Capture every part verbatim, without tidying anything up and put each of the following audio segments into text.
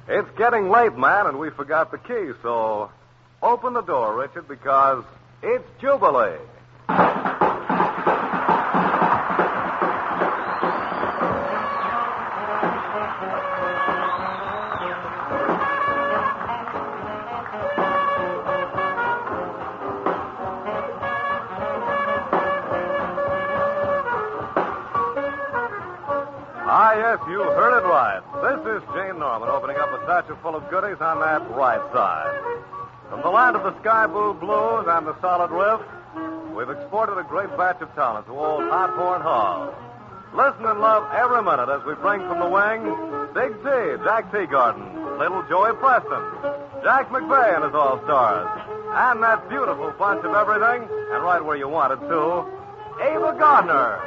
It's getting late, man, and we forgot the key, so open the door, Richard, because it's Jubilee. Ah, yes, you heard it right. This is Jane Norman opening up a satchel full of goodies on that right side. From the land of the sky blue blues and the solid riff, we've exported a great batch of talent to old Podhorn Hall. Listen and love every minute as we bring from the wing Big T, Jack Teagarden, Little Joey Preston, Jack McVeigh and his all-stars, and that beautiful bunch of everything, and right where you want it, too, Ava Gardner.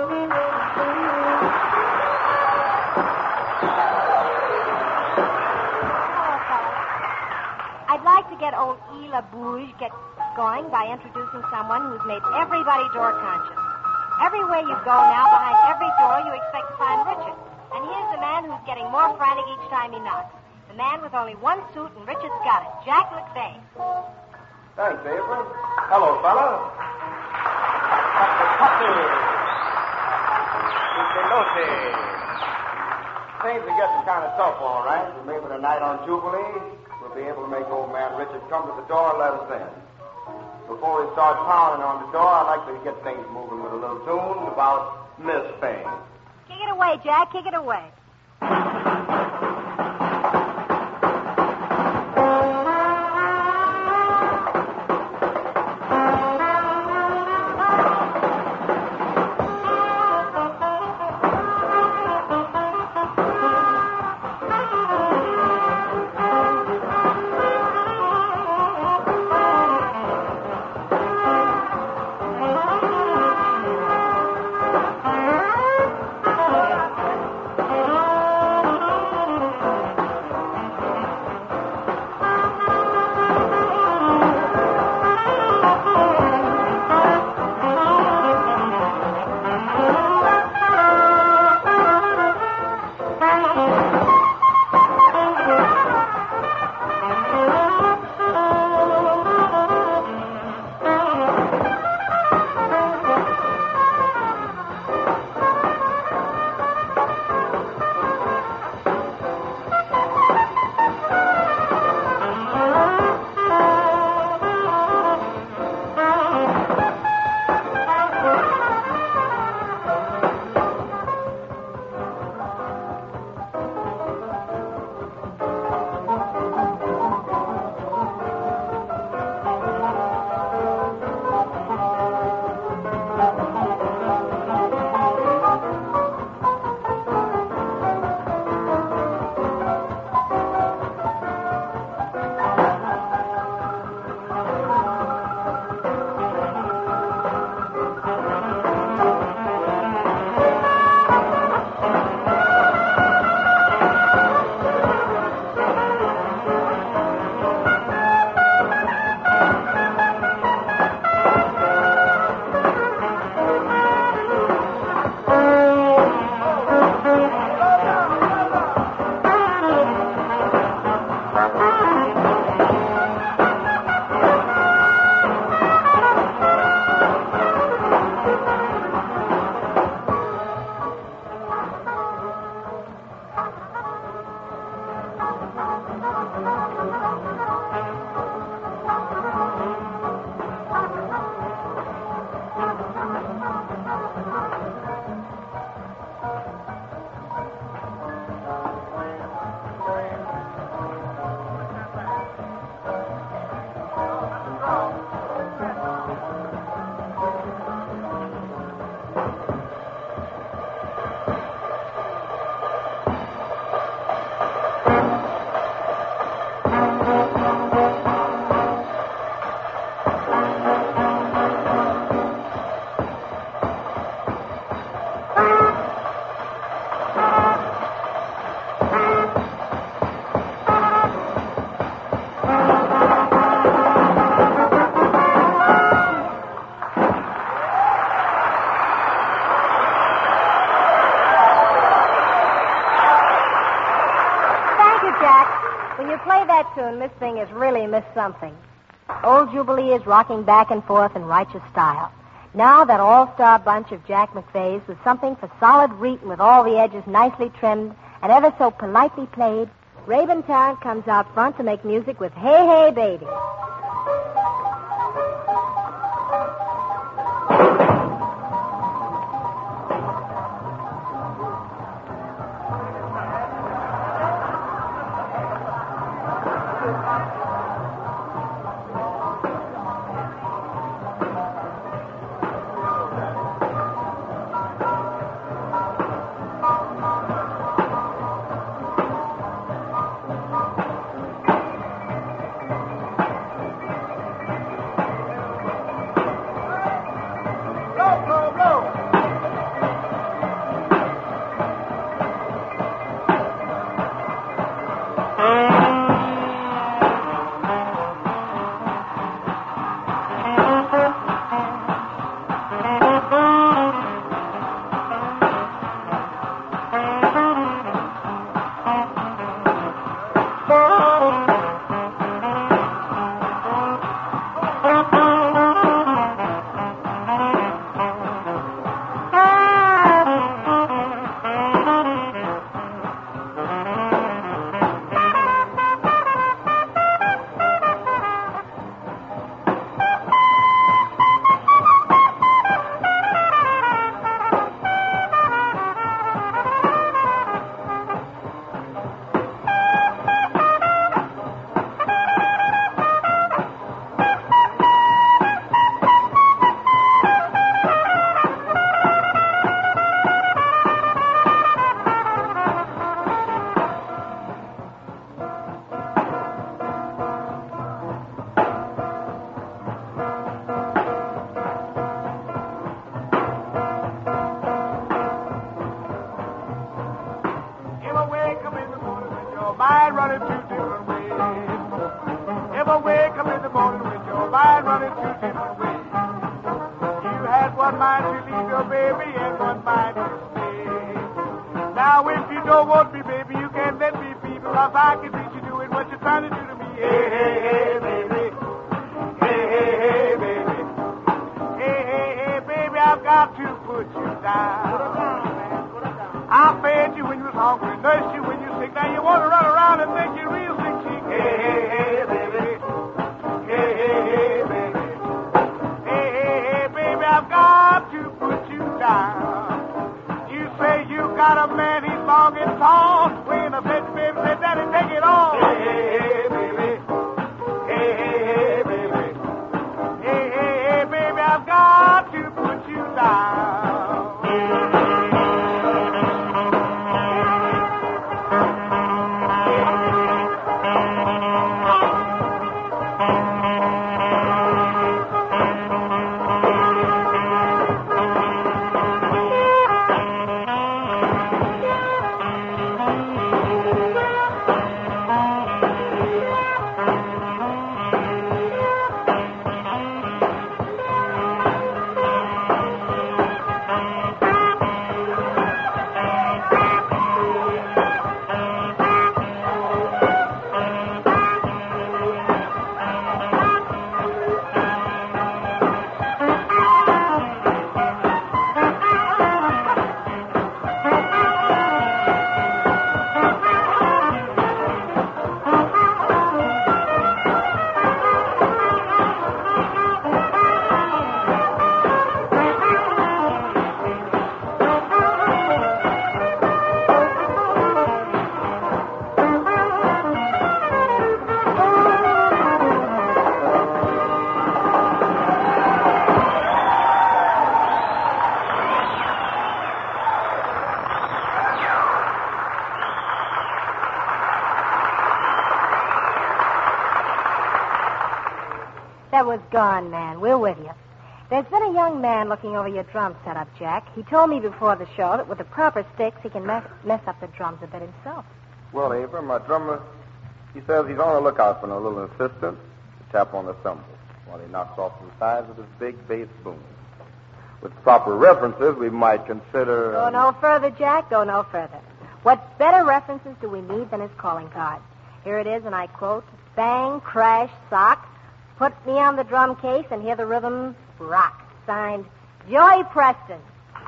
I'd like to get old Ela Bouge get going by introducing someone who's made everybody door conscious. Everywhere you go now, behind every door, you expect to find Richard. And here's the man who's getting more frantic each time he knocks. The man with only one suit, and Richard's got it. Jack McVeigh. Thanks, April. Hello, fella. Things are getting kind of tough, all right. But maybe tonight on Jubilee, we'll be able to make old man Richard come to the door and let us in. Before we start pounding on the door, I'd like to get things moving with a little tune about Miss Fame. Kick it away, Jack. Kick it away. When you play that tune, Miss Thing has really missed something. Old Jubilee is rocking back and forth in righteous style. Now that all-star bunch of Jack McVeigh's with something for solid reading with all the edges nicely trimmed and ever so politely played, Rayburn Tarrant comes out front to make music with Hey, Hey, Baby. That was gone, man. We're with you. There's been a young man looking over your drum setup, Jack. He told me before the show that with the proper sticks, he can mess, mess up the drums a bit himself. Well, Abram, my drummer, he says he's on the lookout for a little assistant to tap on the cymbals while he knocks off the sides with his big bass boom. With proper references, we might consider... Go no further, Jack. Go no further. What better references do we need than his calling card? Here it is, and I quote, "Bang, crash, sock. Put me on the drum case and hear the rhythm rock." Signed, Joey Preston.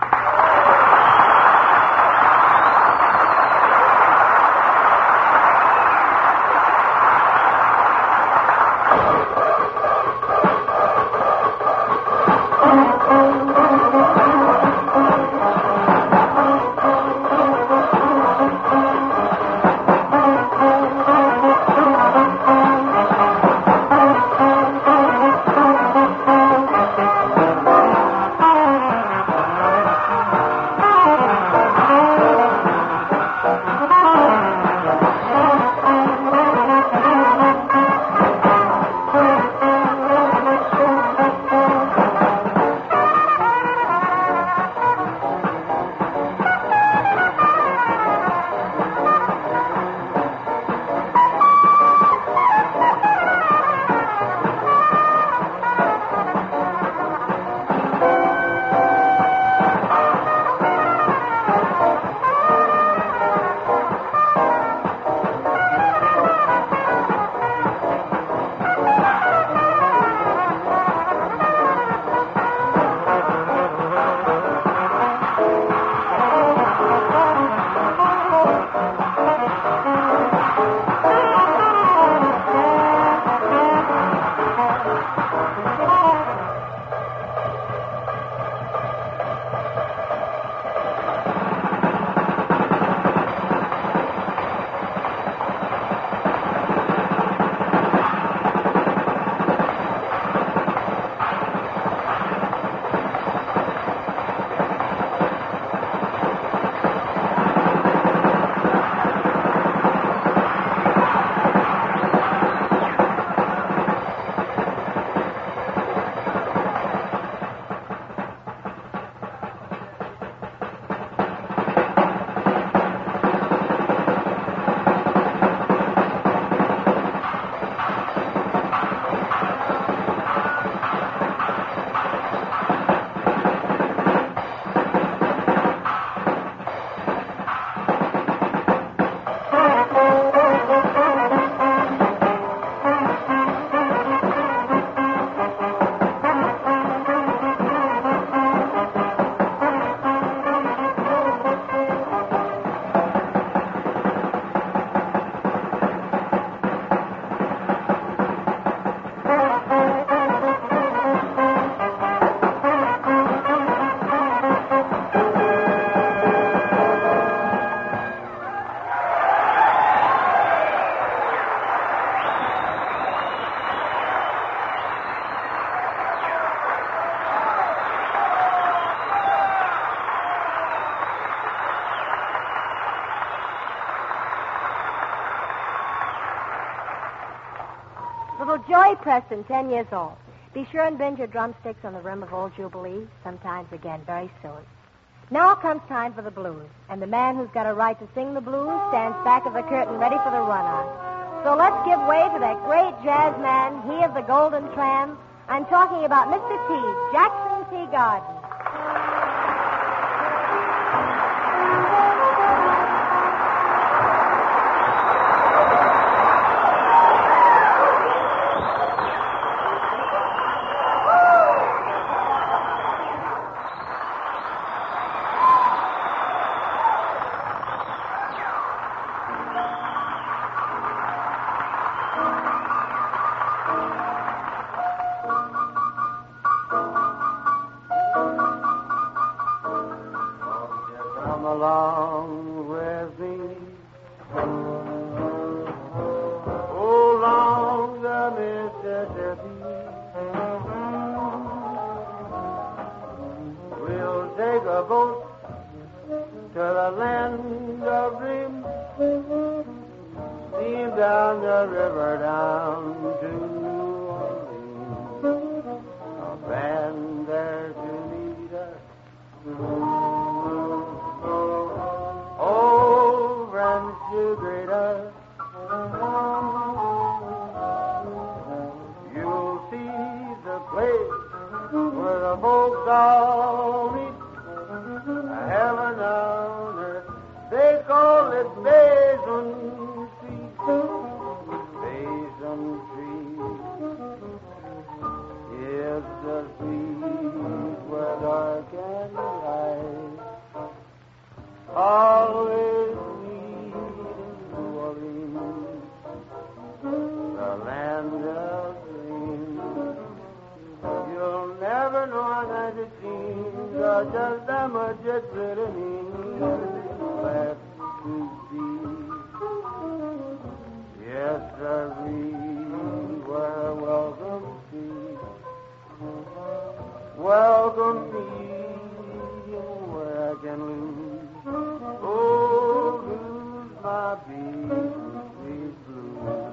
Little Joey Preston, ten years old. Be sure and bend your drumsticks on the rim of Old Jubilee sometimes again very soon. Now comes time for the blues, and the man who's got a right to sing the blues stands back of the curtain ready for the run-on. So let's give way to that great jazz man, he of the Golden Tram. I'm talking about Mister T, Jackson T. Garden. Along with me, oh, along the Mississippi, we'll take a boat to the land of dreams, steam down the river down to New Orleans, a band there to meet us. You greet us. You'll see the place where the folks all meet. Heaven on earth, they call it Basin Street. always sweet in New Orleans, the land of dreams. You'll never know how nice it seems, or just how much it really means. Glad to be, yes, sirree, well, welcome to, welcome me, where I can lose, oh, lose my baby blue.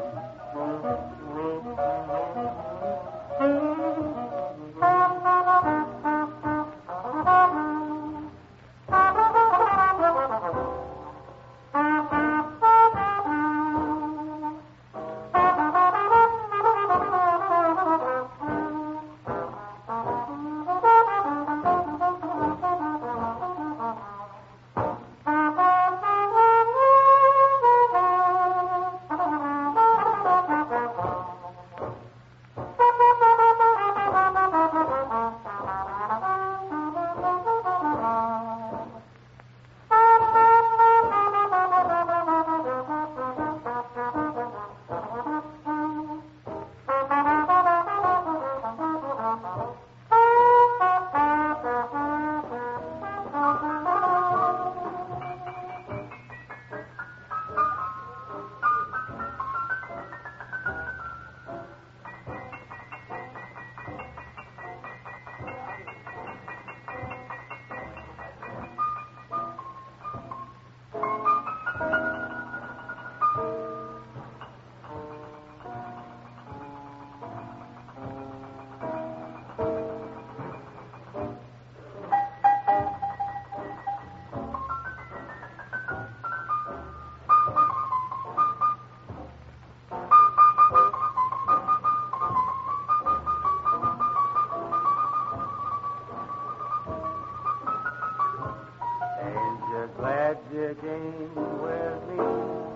Glad you came with me.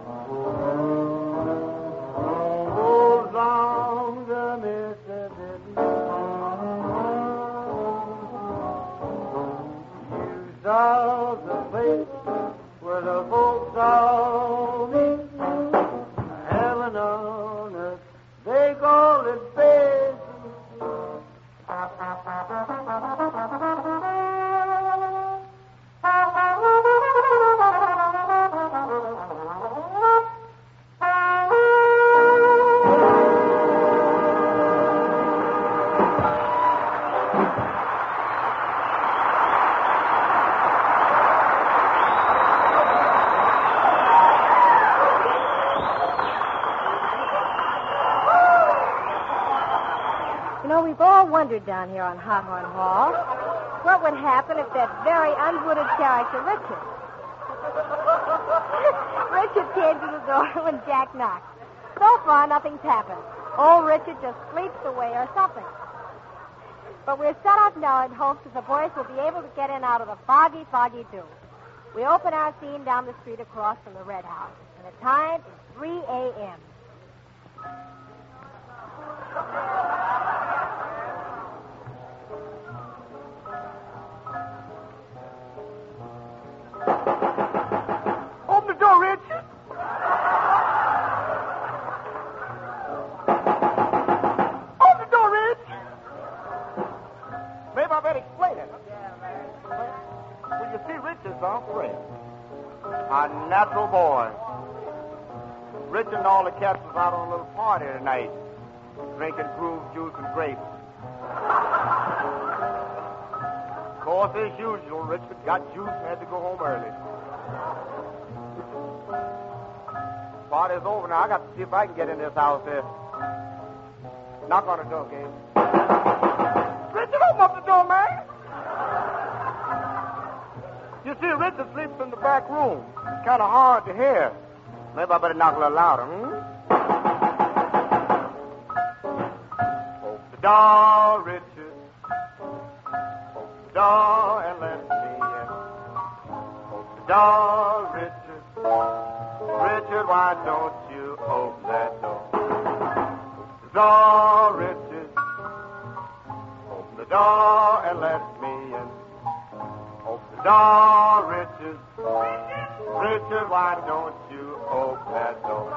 Oh, long the Mississippi. You saw the place where the folks all meet. Heaven on earth, they call it bed. You know, we've all wondered down here on Hot Horn Hall what would happen if that very unwooded character, Richard, Richard came to the door when Jack knocked. So far, nothing's happened. Old Richard just sleeps away or something. But we're set up now in hopes that the boys will be able to get in out of the foggy, foggy dew. We open our scene down the street across from the Red House, and the time is three a.m. Open the door, Rich. Open the door, Rich. Maybe I better explain it. Well, you see, Rich is our friend. Our natural boy. Rich and all the cats was out on a little party tonight, drinking groove juice and grapes. Of course, as usual, Richard got juice and had to go home early. Party's over now. I got to see if I can get in this house here. Knock on the door, Gabe. Richard, open up the door, man. You see, Richard sleeps in the back room. It's kind of hard to hear. Maybe I better knock a little louder, hmm? Open the door, Richard. Open the door and let me in. Open the door, Richard. Richard, why don't you open that door? Open the door, Richard. Open the door and let me in. Open the door, Richard. Richard! Richard, why don't you open that door?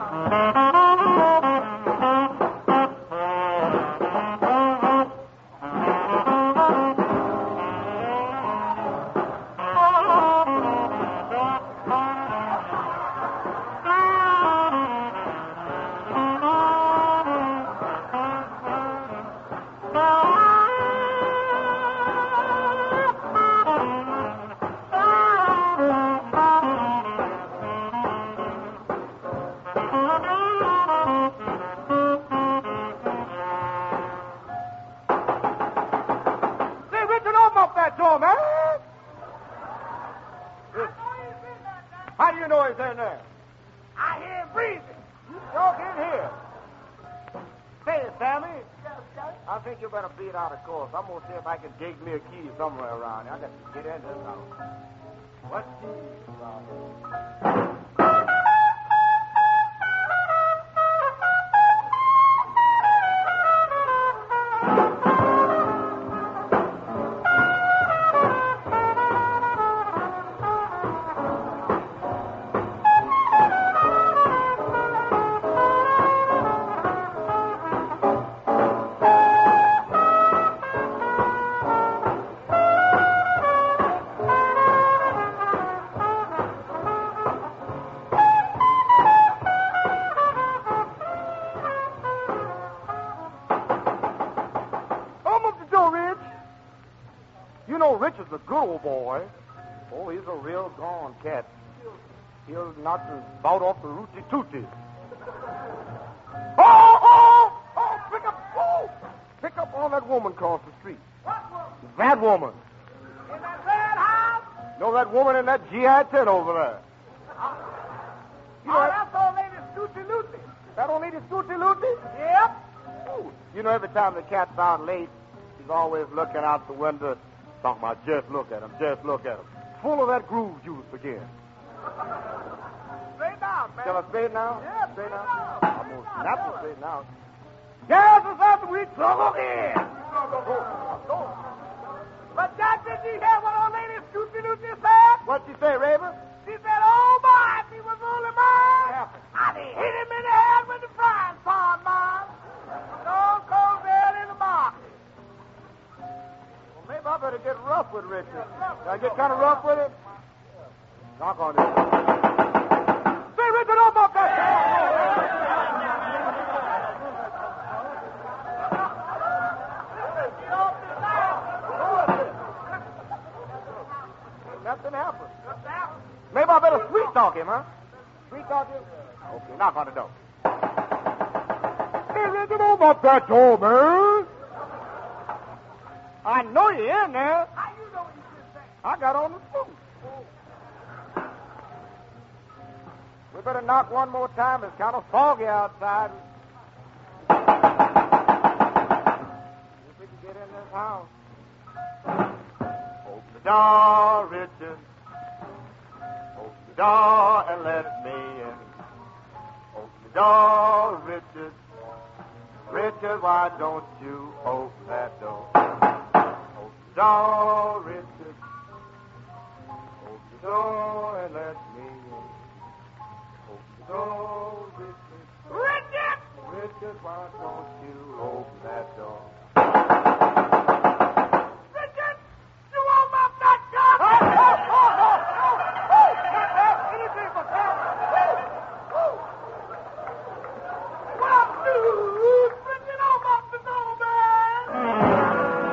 Out of course. I'm going to see if I can dig me a key somewhere around here. I got to get in this house. What keys around here? Richard's a good old boy. Oh, he's a real gone cat. He'll knock the spout off the rooty tooty. Oh, oh, oh, pick up, oh, pick up on that woman across the street. What woman? That woman. In that red house? No, that woman in that G I ten over there. You know, oh, that's old lady Scooty Looty. That old lady Scooty Looty? Yep. Ooh. You know, every time the cat's out late, she's always looking out the window. Talking about, just look at him, just look at him. Full of that groove juice again. Straight down, man. Shall I straight now? Yeah, straight straight now. down. I'm going to snap it straight now. Yes, it's after we trouble again. Go, go, go. But, Jack, did you hear what old lady Scooty Looty said? What'd she say, Raven? She said, oh, my, if he was only mine, I'd have hit him in the head with the frying pan, man. Don't go there in the market. Maybe I better get rough with Richard. Can I get kind of rough with him? Knock on it. Say, Richard, open up that Nothing happened. Maybe I better sweet talk him, huh? Sweet talk him? Okay, knock on the door. Hey, Richard, open up that door, man. I know you're in there. How you know you should say? I got on the suit. We better knock one more time. It's kind of foggy outside. If we can get in this house. Open the door, Richard. Open the door and let me in. Open the door, Richard. Richard, why don't you open that door? Door, Richard. Open the door and let me in. Open the door, Richard. Richard! Richard, why don't you open that door? Richard! You open up that door! Oh, oh, oh, oh, oh, oh! Not that. Anything but that. Well, dude! Richard, open up the door, man!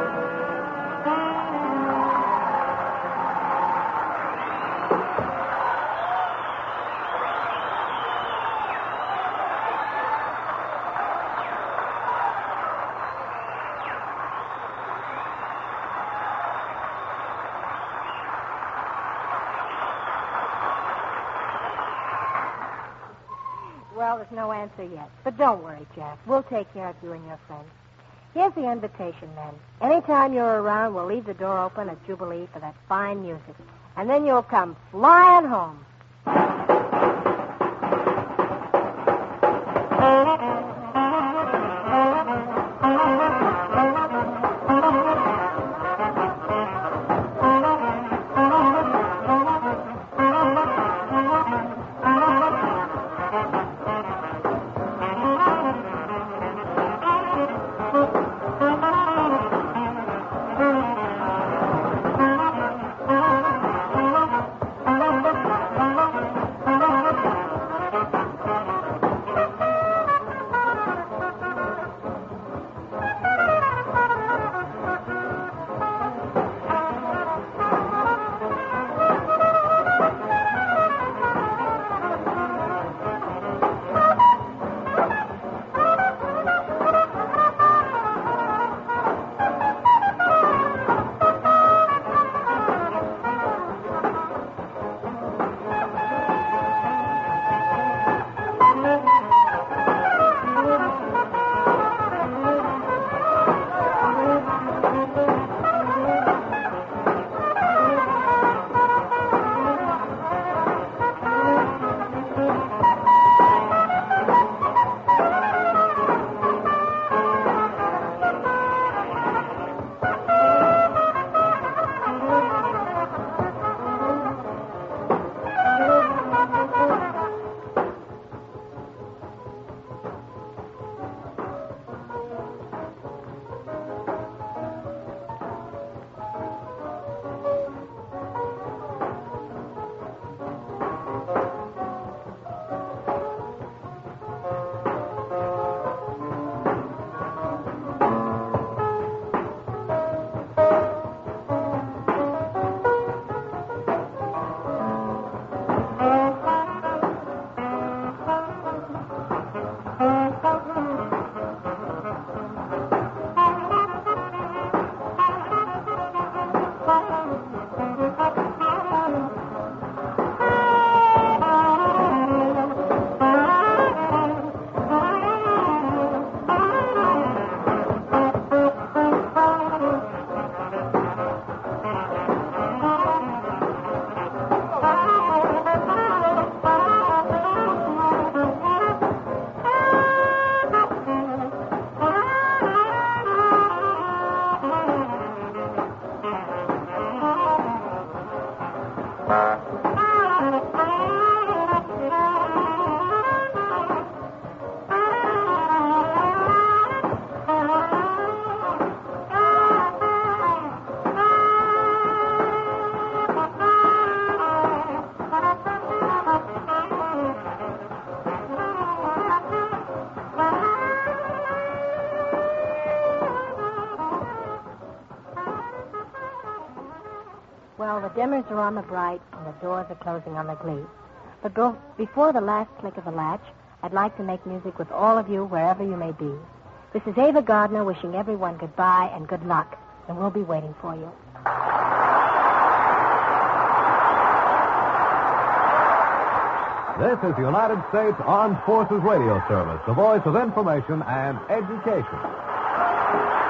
Well, there's no answer yet. But don't worry, Jack. We'll take care of you and your friends. Here's the invitation, then. Anytime you're around, we'll leave the door open at Jubilee for that fine music. And then you'll come flying home. All the dimmers are on the bright, and the doors are closing on the glee. But bro- before the last click of the latch, I'd like to make music with all of you wherever you may be. This is Ava Gardner wishing everyone goodbye and good luck, and we'll be waiting for you. This is the United States Armed Forces Radio Service, the voice of information and education.